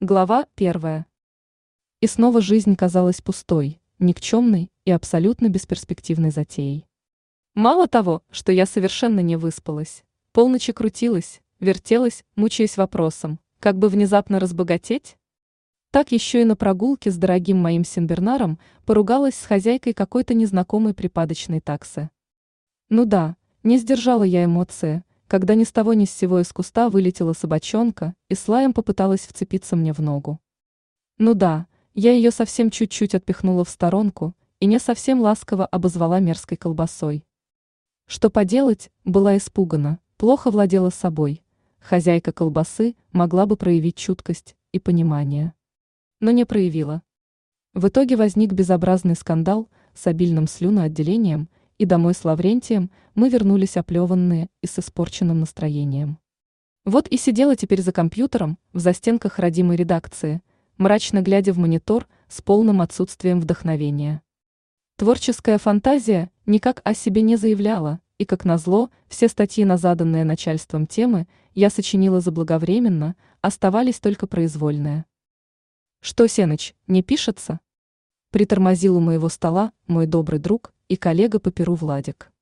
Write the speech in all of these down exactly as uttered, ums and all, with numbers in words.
Глава первая. И снова жизнь казалась пустой, никчемной и абсолютно бесперспективной затеей. Мало того, что я совершенно не выспалась, полночи крутилась, вертелась, мучаясь вопросом, как бы внезапно разбогатеть? Так еще и на прогулке с дорогим моим сенбернаром поругалась с хозяйкой какой-то незнакомой припадочной таксы. Ну да, не сдержала я эмоции, когда ни с того ни с сего из куста вылетела собачонка и с лаем попыталась вцепиться мне в ногу. Ну да, я ее совсем чуть-чуть отпихнула в сторонку и не совсем ласково обозвала мерзкой колбасой. Что поделать, была испугана, плохо владела собой. Хозяйка колбасы могла бы проявить чуткость и понимание. Но не проявила. В итоге возник безобразный скандал с обильным слюноотделением, и домой с Лаврентием мы вернулись оплеванные и с испорченным настроением. Вот и сидела теперь за компьютером в застенках родимой редакции, мрачно глядя в монитор с полным отсутствием вдохновения. Творческая фантазия никак о себе не заявляла, и, как назло, все статьи на заданные начальством темы я сочинила заблаговременно, оставались только произвольные. «Что, Сеныч, не пишется?» Притормозил у моего стола мой добрый друг и коллега по перу Владик.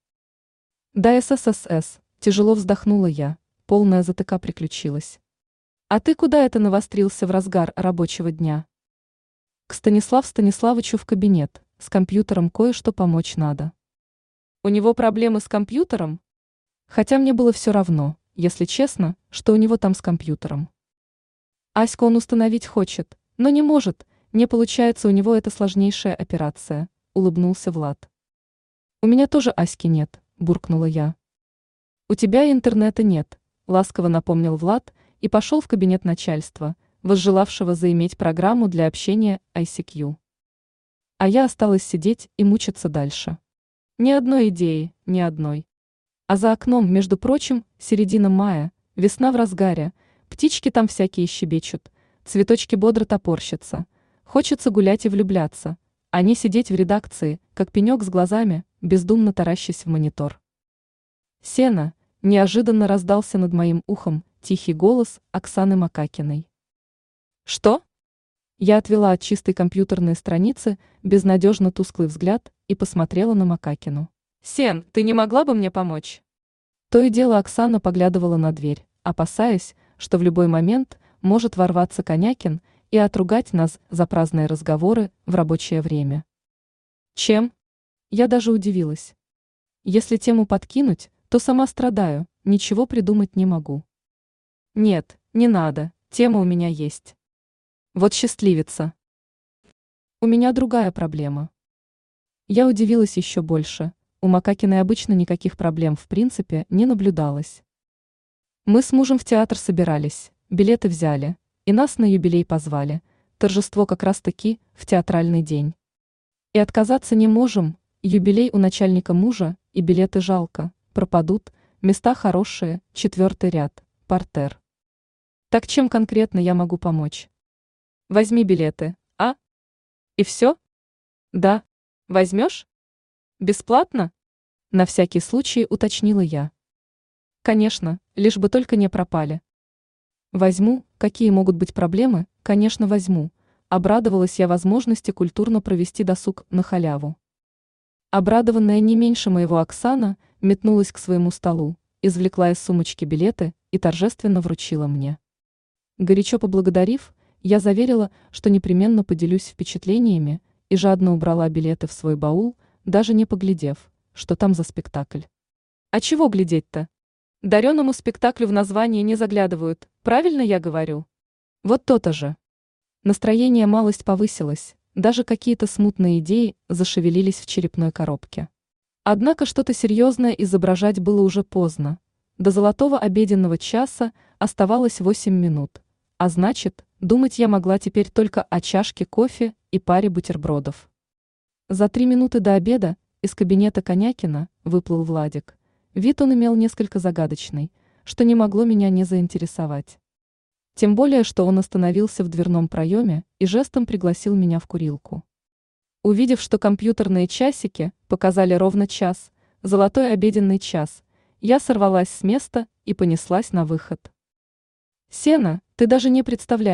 «Да СССС», тяжело вздохнула я, полная затыка приключилась. «А ты куда это навострился в разгар рабочего дня?» «К Станислав Станиславовичу в кабинет, с компьютером кое-что помочь надо». «У него проблемы с компьютером?» Хотя мне было все равно, если честно, что у него там с компьютером. Аську он установить хочет, но не может, не получается у него эта сложнейшая операция, улыбнулся Влад. «У меня тоже Аськи нет», буркнула я. «У тебя интернета нет», ласково напомнил Влад и пошел в кабинет начальства, возжелавшего заиметь программу для общения ай си кью. А я осталась сидеть и мучиться дальше. Ни одной идеи, ни одной. А за окном, между прочим, середина мая, весна в разгаре, птички там всякие щебечут, цветочки бодро топорщатся, хочется гулять и влюбляться, а не сидеть в редакции, как пенек с глазами, бездумно таращась в монитор. «Сена!» – неожиданно раздался над моим ухом тихий голос Оксаны Макакиной. «Что?» Я отвела от чистой компьютерной страницы безнадежно тусклый взгляд и посмотрела на Макакину. «Сен, ты не могла бы мне помочь?» То и дело Оксана поглядывала на дверь, опасаясь, что в любой момент может ворваться Конякин и отругать нас за праздные разговоры в рабочее время. «Чем?» Я даже удивилась. Если тему подкинуть, то сама страдаю, ничего придумать не могу. «Нет, не надо, тема у меня есть». Вот счастливица. У меня другая проблема. Я удивилась еще больше. У Макакиной обычно никаких проблем в принципе не наблюдалось. Мы с мужем в театр собирались, билеты взяли, и нас на юбилей позвали. Торжество как раз-таки в театральный день. И отказаться не можем, юбилей у начальника мужа, и билеты жалко, пропадут, места хорошие, четвертый ряд, партер. Так чем конкретно я могу помочь? Возьми билеты, а? И все? Да. Возьмешь? Бесплатно? На всякий случай уточнила я. Конечно, лишь бы только не пропали. Возьму, какие могут быть проблемы, конечно возьму. Обрадовалась я возможности культурно провести досуг на халяву. Обрадованная не меньше моего Оксана метнулась к своему столу, извлекла из сумочки билеты и торжественно вручила мне. Горячо поблагодарив, я заверила, что непременно поделюсь впечатлениями, и жадно убрала билеты в свой баул, даже не поглядев, что там за спектакль. А чего глядеть-то? Дареному спектаклю в название не заглядывают, правильно я говорю? Вот то-то же. Настроение малость повысилось, даже какие-то смутные идеи зашевелились в черепной коробке. Однако что-то серьезное изображать было уже поздно. До золотого обеденного часа оставалось восемь минут, а значит, думать я могла теперь только о чашке кофе и паре бутербродов. За три минуты до обеда из кабинета Конякина выплыл Владик. Вид он имел несколько загадочный, что не могло меня не заинтересовать. Тем более, что он остановился в дверном проеме и жестом пригласил меня в курилку. Увидев, что компьютерные часики показали ровно час, золотой обеденный час, я сорвалась с места и понеслась на выход. «Сена, ты даже не представляешь,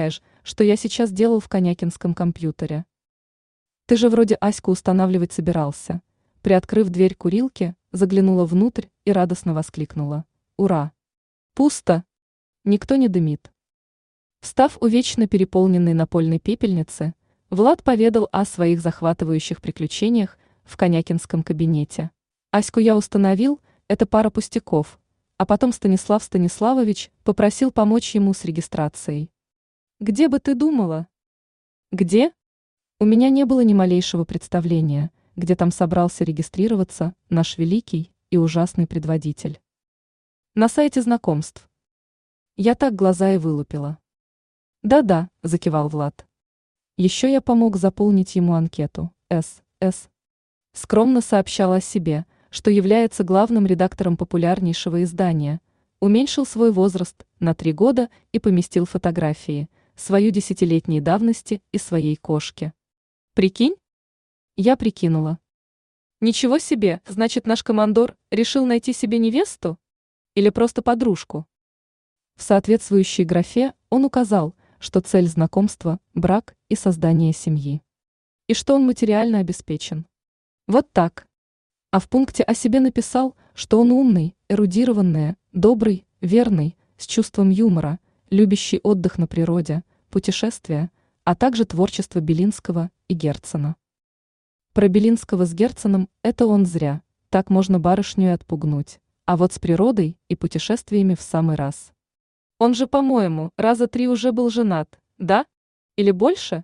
что я сейчас делал в Конякинском компьютере. Ты же вроде Аську устанавливать собирался. Приоткрыв дверь курилки, заглянула внутрь и радостно воскликнула. Ура! Пусто! Никто не дымит. Встав у вечно переполненной напольной пепельницы, Влад поведал о своих захватывающих приключениях в Конякинском кабинете. Аську я установил, это пара пустяков, а потом Станислав Станиславович попросил помочь ему с регистрацией. Где бы ты думала? Где? У меня не было ни малейшего представления, где там собрался регистрироваться наш великий и ужасный предводитель. На сайте знакомств. Я так глаза и вылупила. Да-да, закивал Влад. Еще я помог заполнить ему анкету. С. С. Скромно сообщал о себе, что является главным редактором популярнейшего издания, уменьшил свой возраст на три года и поместил фотографии, свою десятилетней давности и своей кошки. Прикинь? Я прикинула. Ничего себе, значит, наш командор решил найти себе невесту? Или просто подружку? В соответствующей графе он указал, что цель знакомства – брак и создание семьи. И что он материально обеспечен. Вот так. А в пункте о себе написал, что он умный, эрудированный, добрый, верный, с чувством юмора, любящий отдых на природе, путешествия, а также творчество Белинского и Герцена. Про Белинского с Герценом это он зря, так можно барышню и отпугнуть, а вот с природой и путешествиями в самый раз. Он же, по-моему, раза три уже был женат, да? Или больше?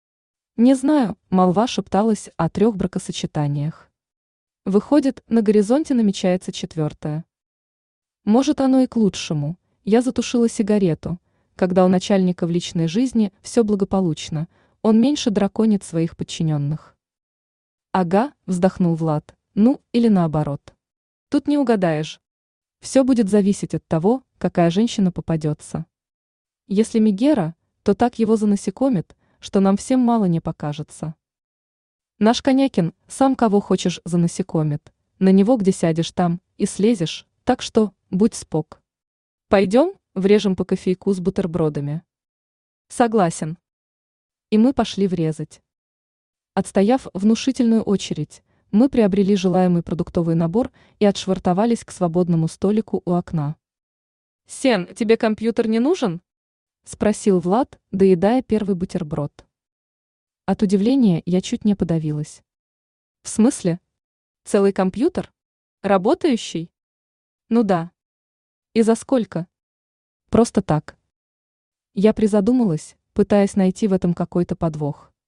Не знаю, молва шепталась о трех бракосочетаниях. Выходит, на горизонте намечается четвертое. Может, оно и к лучшему. Я затушила сигарету. Когда у начальника в личной жизни все благополучно, он меньше драконит своих подчиненных. Ага, вздохнул Влад, ну или наоборот. Тут не угадаешь. Все будет зависеть от того, какая женщина попадется. Если Мегера, то так его занасекомит, что нам всем мало не покажется. Наш Конякин сам кого хочешь занасекомит, на него где сядешь там и слезешь, так что будь спок. Пойдем, врежем по кофейку с бутербродами. Согласен. И мы пошли врезать. Отстояв внушительную очередь, мы приобрели желаемый продуктовый набор и отшвартовались к свободному столику у окна. «Сен, тебе компьютер не нужен?» – спросил Влад, доедая первый бутерброд. От удивления я чуть не подавилась. «В смысле? Целый компьютер? Работающий?» «Ну да. И за сколько?» «Просто так». Я призадумалась, пытаясь найти в этом какой-то подвох.